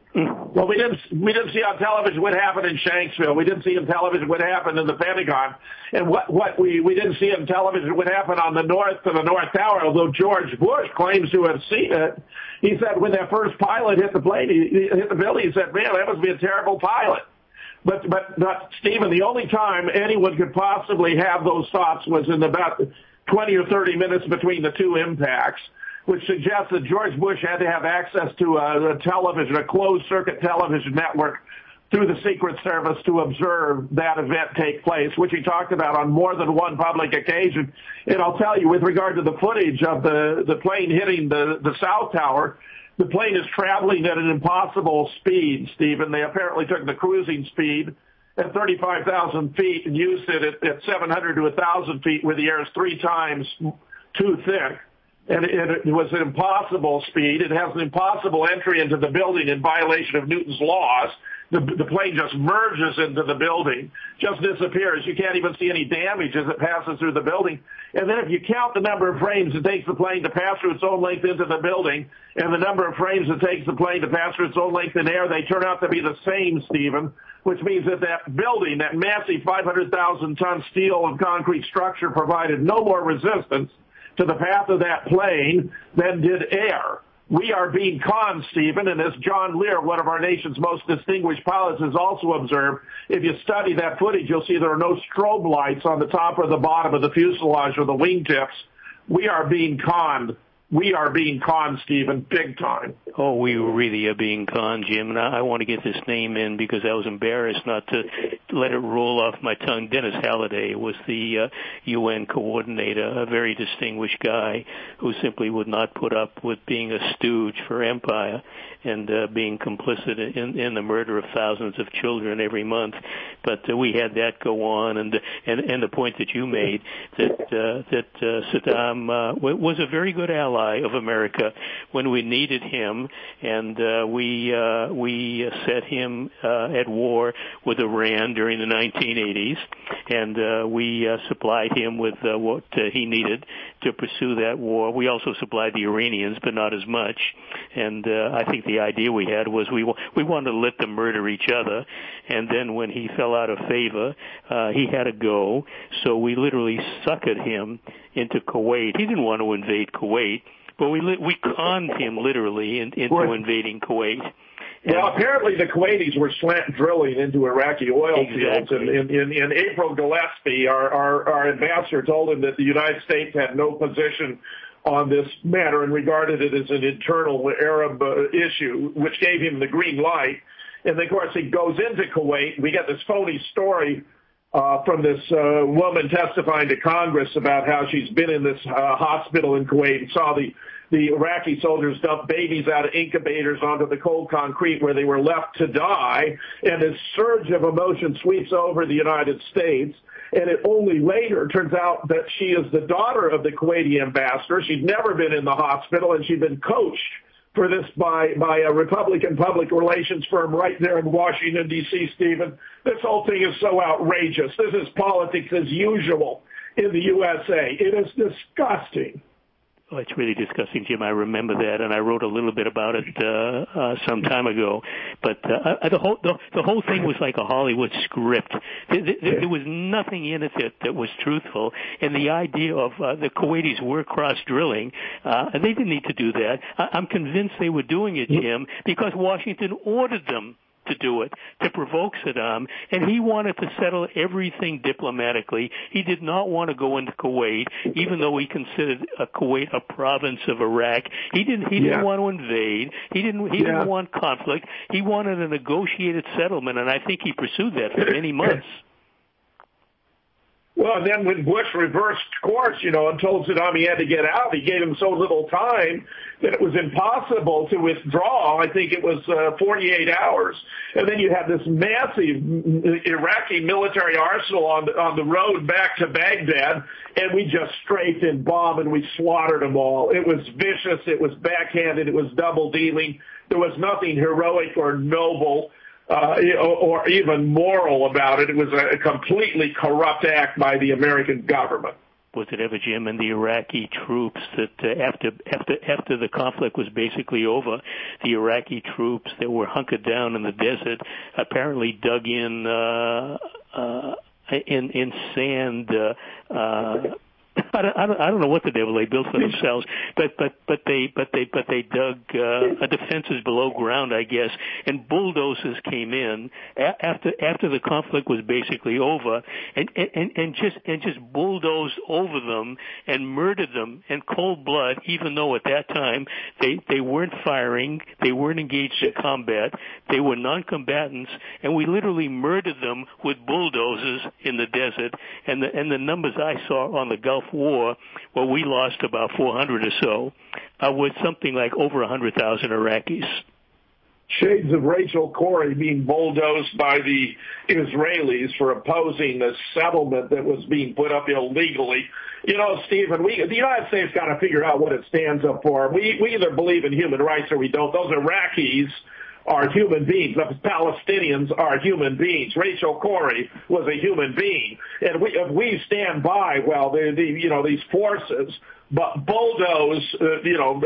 Well, we didn't we didn't see on television what happened in Shanksville. We didn't see on television what happened in the Pentagon. And what, what we, we didn't see on television what happened on the north to the North Tower, although George Bush claims to have seen it. He said when that first pilot hit the plane, he, he hit the building, he said, man, that must be a terrible pilot. But, but, but, Stephen, the only time anyone could possibly have those thoughts was in about twenty or thirty minutes between the two impacts, which suggests that George Bush had to have access to a, a television, a closed-circuit television network through the Secret Service to observe that event take place, which he talked about on more than one public occasion. And I'll tell you, with regard to the footage of the, the plane hitting the, the South Tower, the plane is traveling at an impossible speed, Stephen. They apparently took the cruising speed at thirty-five thousand feet and used it at, at seven hundred to one thousand feet, where the air is three times too thick. And it, it was an impossible speed. It has an impossible entry into the building in violation of Newton's laws. The, the plane just merges into the building, just disappears. You can't even see any damage as it passes through the building. And then if you count the number of frames it takes the plane to pass through its own length into the building and the number of frames it takes the plane to pass through its own length in air, they turn out to be the same, Stephen, which means that that building, that massive five hundred thousand ton steel and concrete structure, provided no more resistance to the path of that plane than did air. We are being conned, Stephen, and as John Lear, one of our nation's most distinguished pilots, has also observed, if you study that footage, you'll see there are no strobe lights on the top or the bottom of the fuselage or the wingtips. We are being conned. We are being conned, Stephen, big time. Oh, we really are being conned, Jim, and I, I want to get this name in because I was embarrassed not to let it roll off my tongue. Dennis Halliday was the uh, U N coordinator, a very distinguished guy who simply would not put up with being a stooge for empire and uh, being complicit in, in the murder of thousands of children every month. But uh, we had that go on, and and, and the point that you made that uh, that uh, Saddam uh, was a very good ally of America when we needed him, and uh, we uh, we set him uh, at war with Iran during the nineteen eighties, and uh, we uh, supplied him with uh, what uh, he needed to pursue that war. We also supplied the Iranians, but not as much. And uh, I think the idea we had was we we wanted to let them murder each other, and then when he fell out of favor, uh, he had to go. So we literally suckered him into Kuwait. He didn't want to invade Kuwait, but we we conned him literally in, into well, invading Kuwait. And well, apparently the Kuwaitis were slant drilling into Iraqi oil exactly. fields. And in, in, in April Gillespie, our, our, our ambassador, told him that the United States had no position on this matter and regarded it as an internal Arab uh, issue, which gave him the green light. And, of course, he goes into Kuwait. We get this phony story uh, from this uh, woman testifying to Congress about how she's been in this uh, hospital in Kuwait and saw the the Iraqi soldiers dump babies out of incubators onto the cold concrete where they were left to die. And this surge of emotion sweeps over the United States. And it only later turns out that she is the daughter of the Kuwaiti ambassador. She'd never been in the hospital, and she'd been coached for this by, by a Republican public relations firm right there in Washington, D C, Stephen. This whole thing is so outrageous. This is politics as usual in the U S A. It is disgusting. Oh, it's really disgusting, Jim. I remember that, and I wrote a little bit about it uh, uh, some time ago. But uh, the whole the, the whole thing was like a Hollywood script. There, there, there was nothing in it that, that was truthful. And the idea of uh, the Kuwaitis were cross-drilling, uh, they didn't need to do that. I, I'm convinced they were doing it, Jim, because Washington ordered them to do it, to provoke Saddam, and he wanted to settle everything diplomatically. He did not want to go into Kuwait, even though he considered uh, Kuwait a province of Iraq. He didn't. He yeah. didn't want to invade. He didn't. He yeah. didn't want conflict. He wanted a negotiated settlement, and I think he pursued that for many months. Well, and then when Bush reversed course, you know, and told Saddam he had to get out, he gave him so little time that it was impossible to withdraw. I think it was uh, forty-eight hours. And then you had this massive Iraqi military arsenal on the, on the road back to Baghdad, and we just strafed and bombed and we slaughtered them all. It was vicious. It was backhanded. It was double dealing. There was nothing heroic or noble Uh, or even moral about it. It was a completely corrupt act by the American government. was it ever, Jim, and the Iraqi troops that uh, after after after the conflict was basically over, the Iraqi troops that were hunkered down in the desert apparently dug in uh, uh, in in sand. Uh, uh, I don't, I don't, I don't know what the devil they built for themselves, but but but they but they but they dug uh, defenses below ground, I guess, and bulldozers came in a- after after the conflict was basically over, and and and just and just bulldozed over them and murdered them in cold blood, even though at that time they they weren't firing, they weren't engaged in combat, they were non-combatants, and we literally murdered them with bulldozers in the desert, and the and the numbers I saw on the Gulf War, well, we lost about four hundred or so, uh, with something like over one hundred thousand Iraqis. Shades of Rachel Corrie being bulldozed by the Israelis for opposing the settlement that was being put up illegally. You know, Stephen, we, the United States got to figure out what it stands up for. We, we either believe in human rights or we don't. Those Iraqis are human beings. The Palestinians are human beings. Rachel Corrie was a human being. And we, if we stand by, well, the, the, you know, these forces, but bulldoze, uh, you know,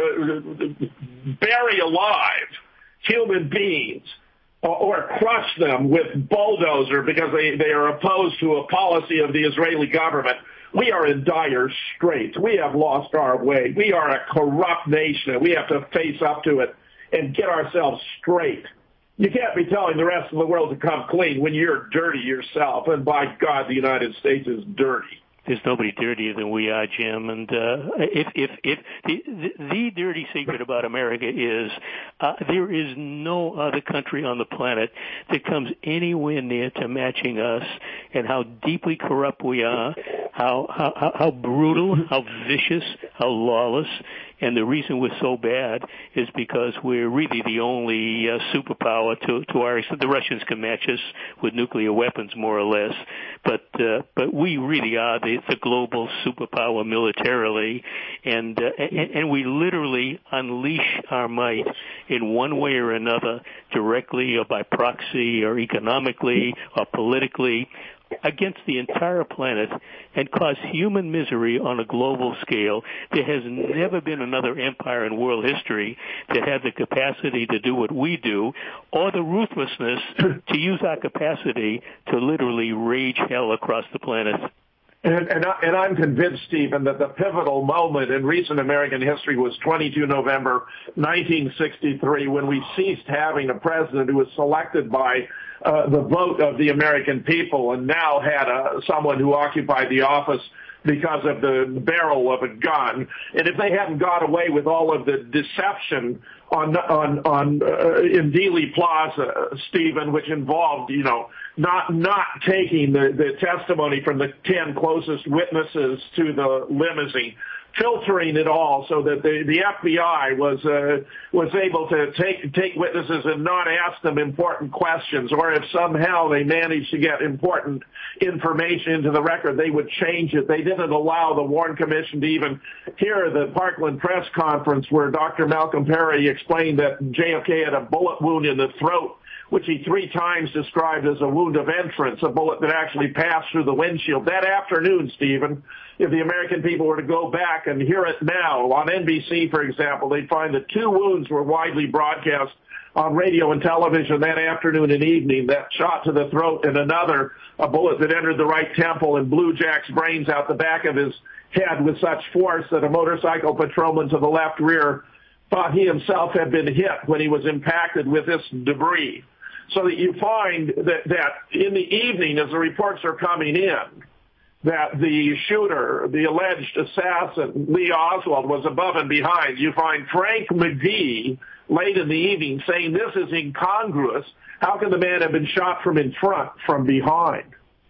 bury alive human beings or, or crush them with bulldozer because they, they are opposed to a policy of the Israeli government, we are in dire straits. We have lost our way. We are a corrupt nation, and we have to face up to it and get ourselves straight. You can't be telling the rest of the world to come clean when you're dirty yourself. And by God, the United States is dirty. There's nobody dirtier than we are, Jim. And uh, if if if the, the the dirty secret about America is uh, there is no other country on the planet that comes anywhere near to matching us, and how deeply corrupt we are, how how how brutal, how vicious, how lawless. And the reason we're so bad is because we're really the only uh, superpower to, to our extent. The Russians can match us with nuclear weapons, more or less, but uh, but we really are the, the global superpower militarily, and, uh, and and we literally unleash our might in one way or another, directly or by proxy or economically or politically, against the entire planet and cause human misery on a global scale. There has never been another empire in world history that had the capacity to do what we do, or the ruthlessness to use our capacity to literally rage hell across the planet. And, and, I, and I'm convinced, Stephen, that the pivotal moment in recent American history was twenty-second of November nineteen sixty-three, when we ceased having a president who was selected by uh, the vote of the American people, and now had a, someone who occupied the office because of the barrel of a gun. And if they hadn't got away with all of the deception on on on uh, in Dealey Plaza, Stephen, which involved, you know, not not taking the, the testimony from the ten closest witnesses to the limousine, filtering it all so that the, the F B I was uh, was able to take take witnesses and not ask them important questions, or if somehow they managed to get important information into the record, they would change it. They didn't allow the Warren Commission to even hear the Parkland press conference where Doctor Malcolm Perry explained that J F K had a bullet wound in the throat, which he three times described as a wound of entrance, a bullet that actually passed through the windshield. That afternoon, Stephen, if the American people were to go back and hear it now, on N B C, for example, they'd find that two wounds were widely broadcast on radio and television that afternoon and evening, that shot to the throat, and another, a bullet that entered the right temple and blew Jack's brains out the back of his head with such force that a motorcycle patrolman to the left rear thought he himself had been hit when he was impacted with this debris. So that you find that, that in the evening, as the reports are coming in, that the shooter, the alleged assassin, Lee Oswald, was above and behind. You find Frank McGee late in the evening saying this is incongruous. How can the man have been shot from in front, from behind?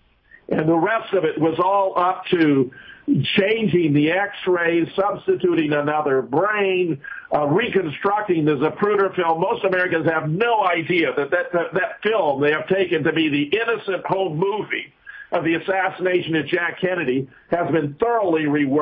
And the rest of it was all up to changing the x-rays, substituting another brain, uh, reconstructing the Zapruder film. Most Americans have no idea that that, that that film they have taken to be the innocent home movie of the assassination of Jack Kennedy has been thoroughly reworked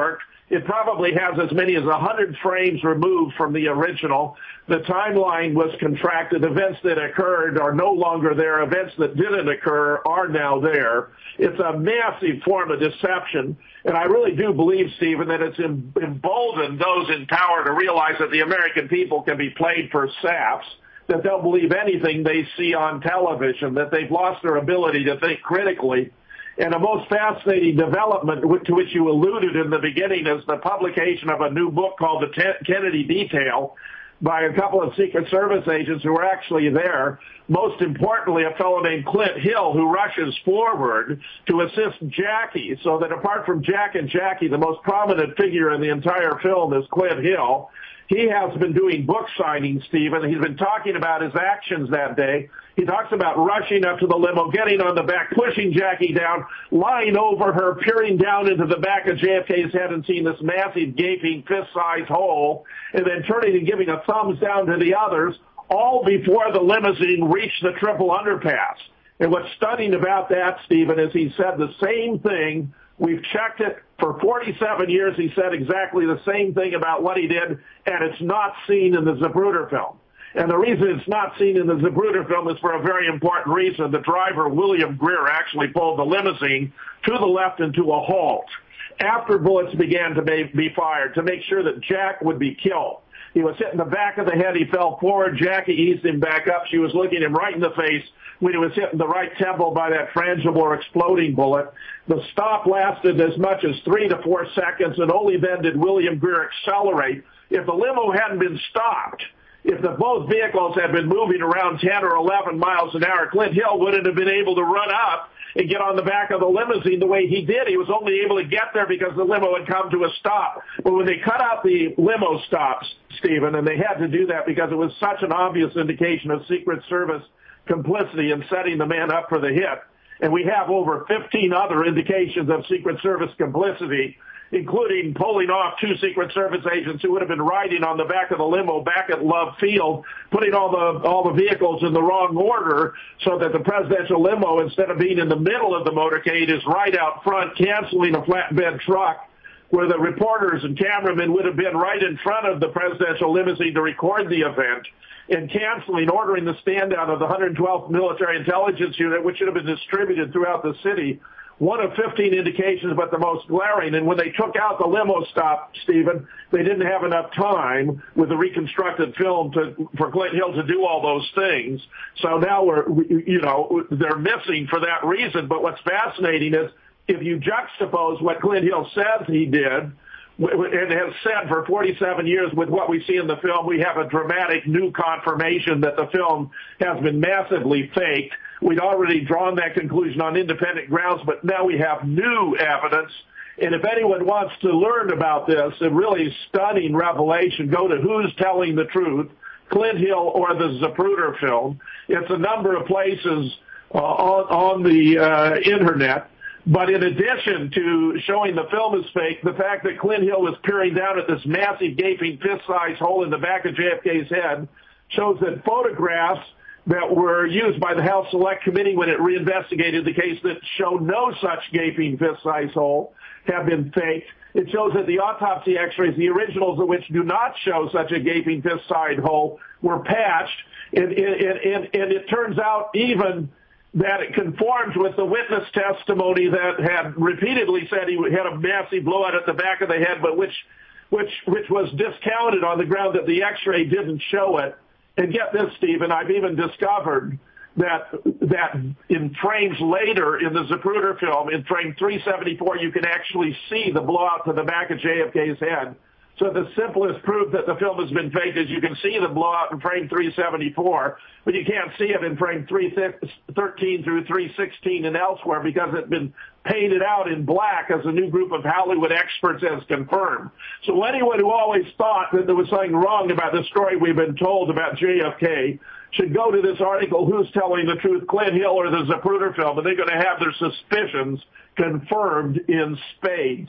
It probably has as many as one hundred frames removed from the original. The timeline was contracted. Events that occurred are no longer there. Events that didn't occur are now there. It's a massive form of deception. And I really do believe, Stephen, that it's emboldened those in power to realize that the American people can be played for saps, that they'll believe anything they see on television, that they've lost their ability to think critically. And the most fascinating development to which you alluded in the beginning is the publication of a new book called The Kennedy Detail by a couple of Secret Service agents who were actually there. Most importantly, a fellow named Clint Hill, who rushes forward to assist Jackie, so that apart from Jack and Jackie, the most prominent figure in the entire film is Clint Hill. He has been doing book signings, Stephen. He's been talking about his actions that day. He talks about rushing up to the limo, getting on the back, pushing Jackie down, lying over her, peering down into the back of J F K's head and seeing this massive, gaping, fist-sized hole, and then turning and giving a thumbs down to the others, all before the limousine reached the triple underpass. And what's stunning about that, Stephen, is he said the same thing. We've checked it for forty-seven years. He said exactly the same thing about what he did, and it's not seen in the Zapruder film. And the reason it's not seen in the Zapruder film is for a very important reason. The driver, William Greer, actually pulled the limousine to the left into a halt after bullets began to be fired to make sure that Jack would be killed. He was hit in the back of the head. He fell forward. Jackie eased him back up. She was looking him right in the face when he was hit in the right temple by that frangible or exploding bullet. The stop lasted as much as three to four seconds, and only then did William Greer accelerate. If the limo hadn't been stopped, if the both vehicles had been moving around ten or eleven miles an hour, Clint Hill wouldn't have been able to run up and get on the back of the limousine the way he did. He was only able to get there because the limo had come to a stop. But when they cut out the limo stops, Stephen, and they had to do that because it was such an obvious indication of Secret Service complicity in setting the man up for the hit, and we have over fifteen other indications of Secret Service complicity, including pulling off two Secret Service agents who would have been riding on the back of the limo back at Love Field, putting all the all the vehicles in the wrong order so that the presidential limo, instead of being in the middle of the motorcade, is right out front, canceling a flatbed truck where the reporters and cameramen would have been right in front of the presidential limousine to record the event, and canceling, ordering the stand-down of the one hundred twelfth Military Intelligence Unit, which should have been distributed throughout the city. One of fifteen indications, but the most glaring. And when they took out the limo stop, Stephen, they didn't have enough time with the reconstructed film to, for Clint Hill to do all those things. So now we're, you know, they're missing for that reason. But what's fascinating is if you juxtapose what Clint Hill says he did and has said for forty-seven years with what we see in the film, we have a dramatic new confirmation that the film has been massively faked. We'd already drawn that conclusion on independent grounds, but now we have new evidence. And if anyone wants to learn about this, a really stunning revelation, go to Who's Telling the Truth, Clint Hill or the Zapruder film. It's a number of places uh, on, on the uh, Internet. But in addition to showing the film is fake, the fact that Clint Hill was peering down at this massive gaping fist-sized hole in the back of J F K's head shows that photographs that were used by the House Select Committee when it reinvestigated the case that show no such gaping fist-sized hole have been faked. It shows that the autopsy x-rays, the originals of which do not show such a gaping fist-sized hole, were patched. And, and, and, and it turns out even that it conforms with the witness testimony that had repeatedly said he had a massive blowout at the back of the head, but which, which, which was discounted on the ground that the x-ray didn't show it. And get this, Stephen, I've even discovered that that in frames later in the Zapruder film, in frame three seventy-four, you can actually see the blowout to the back of J F K's head. So the simplest proof that the film has been faked is you can see the blowout in frame three seventy-four, but you can't see it in frame three thirteen through three sixteen and elsewhere because it's been painted out in black, as a new group of Hollywood experts has confirmed. So anyone who always thought that there was something wrong about the story we've been told about J F K should go to this article, Who's Telling the Truth, Clint Hill or the Zapruder film, and they're going to have their suspicions confirmed in spades.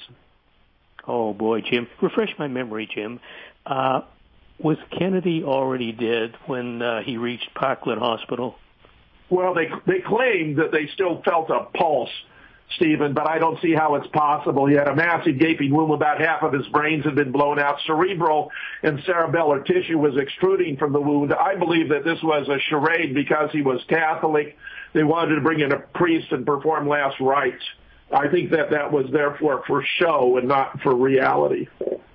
Oh, boy, Jim. Refresh my memory, Jim. Uh, was Kennedy already dead when uh, he reached Parkland Hospital? Well, they they claimed that they still felt a pulse. Stephen, but I don't see how it's possible. He had a massive gaping wound. About half of his brains had been blown out. Cerebral and cerebellar tissue was extruding from the wound. I believe that this was a charade because he was Catholic. They wanted to bring in a priest and perform last rites. I think that that was therefore for show and not for reality.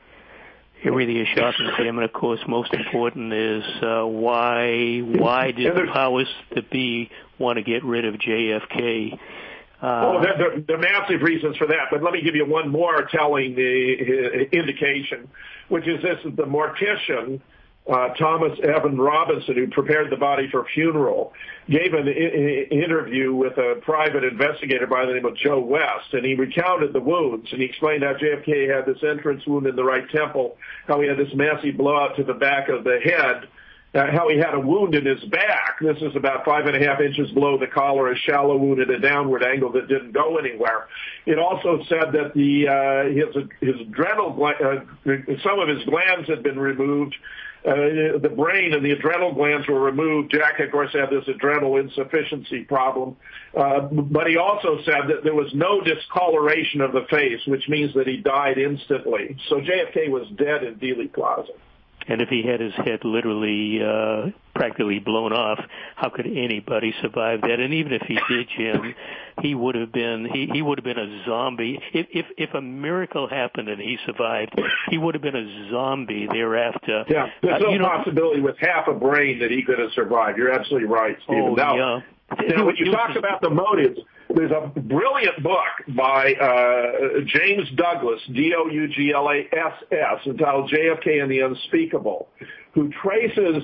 It really is shocking, Tim, and of course, most important is uh, why why did the powers that be want to get rid of J F K? Uh, oh, there, there, there are massive reasons for that, but let me give you one more telling the indication, which is this: the mortician, uh, Thomas Evan Robinson, who prepared the body for funeral, gave an I- interview with a private investigator by the name of Joe West, and he recounted the wounds, and he explained how J F K had this entrance wound in the right temple, how he had this massive blowout to the back of the head, Uh, how he had a wound in his back. This is about five and a half inches below the collar, a shallow wound at a downward angle that didn't go anywhere. It also said that the uh, his his adrenal uh, some of his glands had been removed. Uh, the brain and the adrenal glands were removed. Jack, of course, had this adrenal insufficiency problem. Uh, but he also said that there was no discoloration of the face, which means that he died instantly. So J F K was dead in Dealey Plaza. And if he had his head literally uh, practically blown off, how could anybody survive that? And even if he did, Jim, he would have been he, he would have been a zombie. If, if if a miracle happened and he survived, he would have been a zombie thereafter. Yeah, there's no uh, you know, possibility with half a brain that he could have survived. You're absolutely right, Stephen. Oh, now, yeah. now, when you talk about the motives, there's a brilliant book by uh, James Douglas, D O U G L A S S, entitled J F K and the Unspeakable, who traces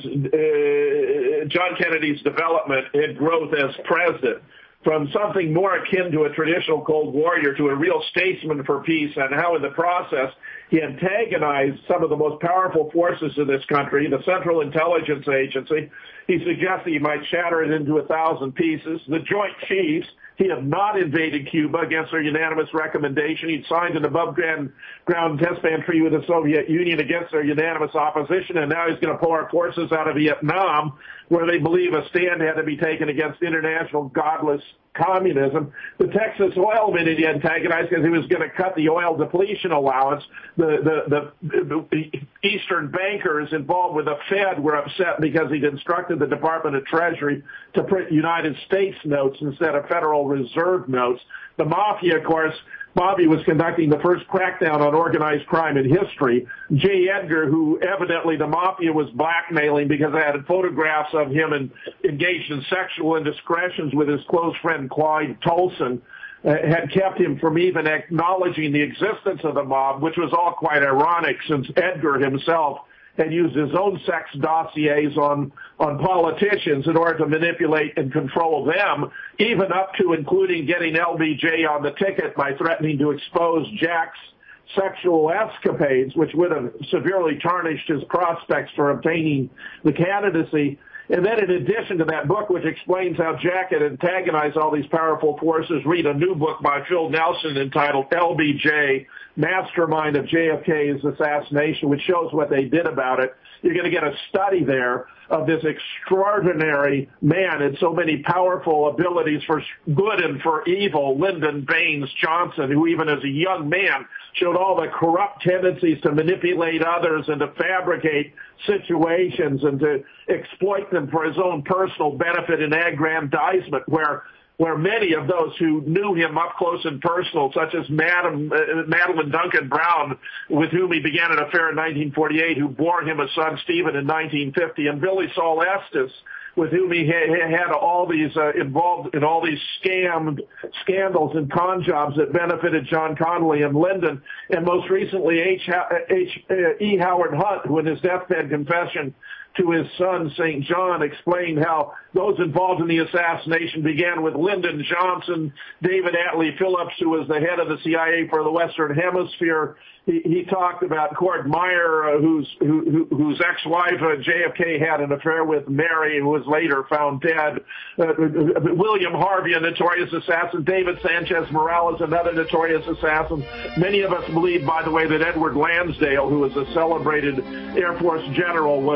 uh, John Kennedy's development and growth as president from something more akin to a traditional Cold Warrior to a real statesman for peace, and how in the process he antagonized some of the most powerful forces in this country, the Central Intelligence Agency. He suggested he might shatter it into a thousand pieces. The Joint Chiefs, he had not invaded Cuba against their unanimous recommendation. He'd signed an above-ground ground test ban treaty with the Soviet Union against their unanimous opposition, and now he's going to pull our forces out of Vietnam, where they believe a stand had to be taken against international godless communism. The Texas oil minute he antagonized because he was going to cut the oil depletion allowance. The, the, the, the Eastern bankers involved with the Fed were upset because he'd instructed the Department of Treasury to print United States notes instead of Federal Reserve notes. The mafia, of course, Bobby was conducting the first crackdown on organized crime in history. J. Edgar, who evidently the mafia was blackmailing because they had photographs of him and engaged in sexual indiscretions with his close friend Clyde Tolson, uh, had kept him from even acknowledging the existence of the mob, which was all quite ironic since Edgar himself had used his own sex dossiers on, on politicians in order to manipulate and control them, even up to including getting L B J on the ticket by threatening to expose Jack's sexual escapades, which would have severely tarnished his prospects for obtaining the candidacy. And then in addition to that book, which explains how Jack had antagonized all these powerful forces, read a new book by Phil Nelson entitled L B J, Mastermind of J F K's Assassination, which shows what they did about it. You're going to get a study there of this extraordinary man and so many powerful abilities for good and for evil, Lyndon Baines Johnson, who even as a young man showed all the corrupt tendencies to manipulate others and to fabricate situations and to exploit them for his own personal benefit and aggrandizement, where where many of those who knew him up close and personal, such as Madam, uh, Madeline Duncan Brown, with whom he began an affair in nineteen forty-eight, who bore him a son, Stephen, in nineteen fifty, and Billy Saul Estes, with whom he had, had all these uh, involved in all these scammed scandals and con jobs that benefited John Connolly and Lyndon, and most recently H. H. E. Howard Hunt, who in his deathbed confession to his son, Saint John, explained how those involved in the assassination began with Lyndon Johnson, David Atlee Phillips, who was the head of the C I A for the Western Hemisphere. He, he talked about Cord Meyer, uh, whose, who, whose ex-wife, uh, J F K, had an affair with Mary, who was later found dead. Uh, William Harvey, a notorious assassin. David Sanchez Morales, another notorious assassin. Many of us believe, by the way, that Edward Lansdale, who was a celebrated Air Force general, was the one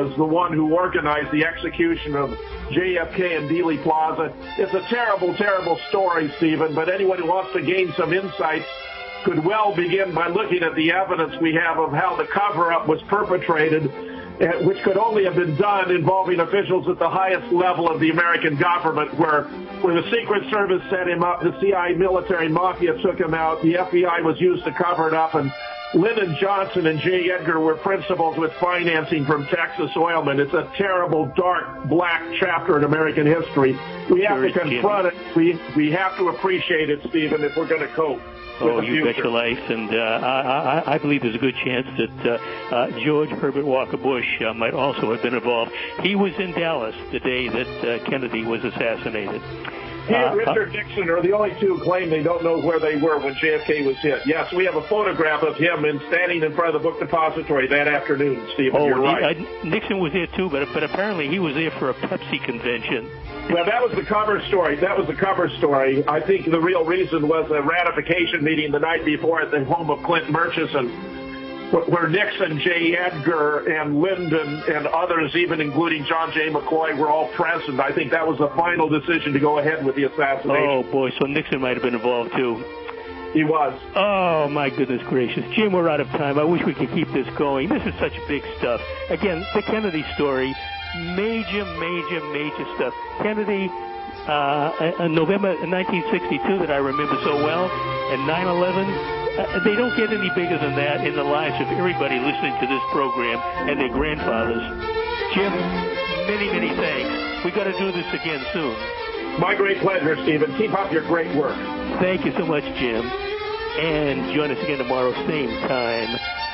one who organized the execution of J F K and Dealey Plaza. It's a terrible, terrible story, Stephen, but anyone who wants to gain some insights could well begin by looking at the evidence we have of how the cover-up was perpetrated, which could only have been done involving officials at the highest level of the American government, where, where the Secret Service set him up, the C I A military mafia took him out, the F B I was used to cover it up, and Lyndon Johnson and J. Edgar were principals with financing from Texas Oilmen. It's a terrible, dark, black chapter in American history. We have to confront it. We, we have to appreciate it, Stephen, if we're going to cope. Oh, you bet your life. And uh, I, I believe there's a good chance that uh, uh, George Herbert Walker Bush uh, might also have been involved. He was in Dallas the day that uh, Kennedy was assassinated. He and Richard Nixon are the only two who claim they don't know where they were when J F K was hit. Yes, we have a photograph of him in standing in front of the book depository that afternoon, Stephen. Oh, you're right. He, uh, Nixon was there too, but but apparently he was there for a Pepsi convention. Well, that was the cover story. That was the cover story. I think the real reason was a ratification meeting the night before at the home of Clint Murchison, where Nixon, J. Edgar, and Lyndon, and others, even including John J. McCoy, were all present. I think that was the final decision to go ahead with the assassination. Oh, boy, so Nixon might have been involved, too. He was. Oh, my goodness gracious. Jim, we're out of time. I wish we could keep this going. This is such big stuff. Again, the Kennedy story, major, major, major stuff. Kennedy, uh, in November nineteen sixty-two, that I remember so well, and nine eleven, Uh, they don't get any bigger than that in the lives of everybody listening to this program and their grandfathers. Jim, many, many thanks. We got to do this again soon. My great pleasure, Stephen. Keep up your great work. Thank you so much, Jim. And join us again tomorrow, same time.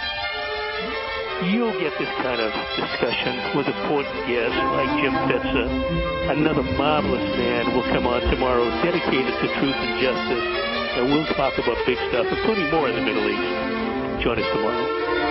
You'll get this kind of discussion with important guests like Jim Fetzer. Another marvelous man will come on tomorrow, dedicated to truth and justice. And we'll talk about big stuff, including more in the Middle East. Join us tomorrow.